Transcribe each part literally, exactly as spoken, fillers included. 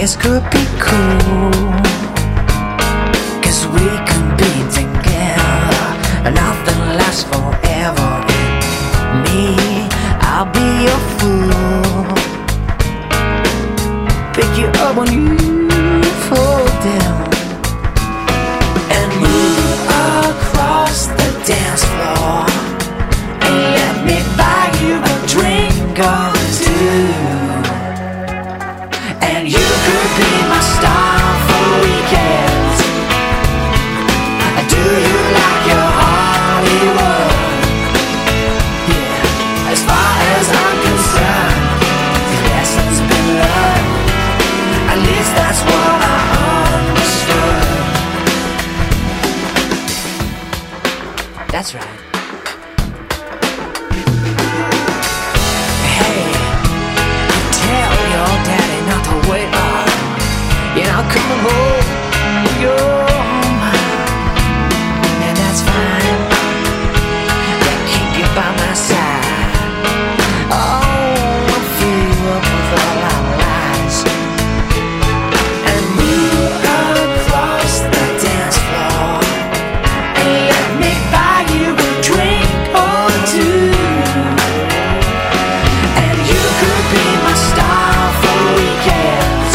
This could be cool, 'cause we can be together. Nothing lasts forever. Me, I'll be your fool. Pick you up when you fall down and move across the dance floor and let me buy you a drink or two. And you could be my star for weekends. Do you like your Hollywood? Yeah, as far as I'm concerned, the lesson's been learned. At least that's what I understood. That's right. Hey, tell your daddy not to wait up. You're not coming home. You're home, and that's fine. They keep you by my side. Oh, I'll fill you up with all our lies and move across the dance floor and let me buy you a drink or two. And you could be my star for weekends.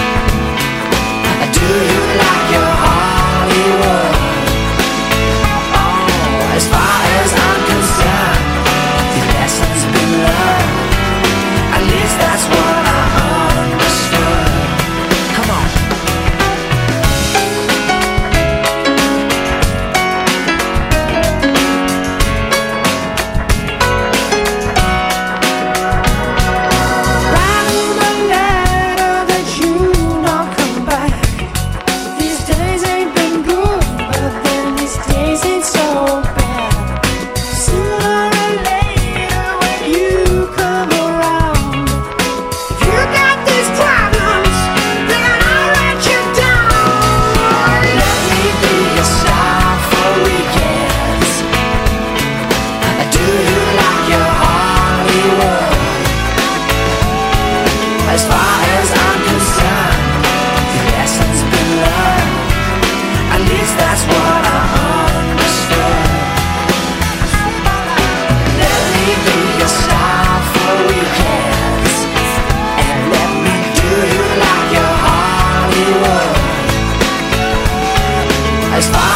Do you like your Hollywood? Oh, as far as I'm concerned, the lesson's been learned. At least that's what I understood. Come on. Write a letter that you not come back. These days ain't been good, but then these days ain't so bad. Sooner or later when you come around, if you got these problems, then I'll write you down. Let me be your star for weekends. Do you like your Hollywood? As far as I'm concerned, the lesson's been learned. At least that's what I understood. Let me be your star for weekends, and let me do you like your Hollywood. As far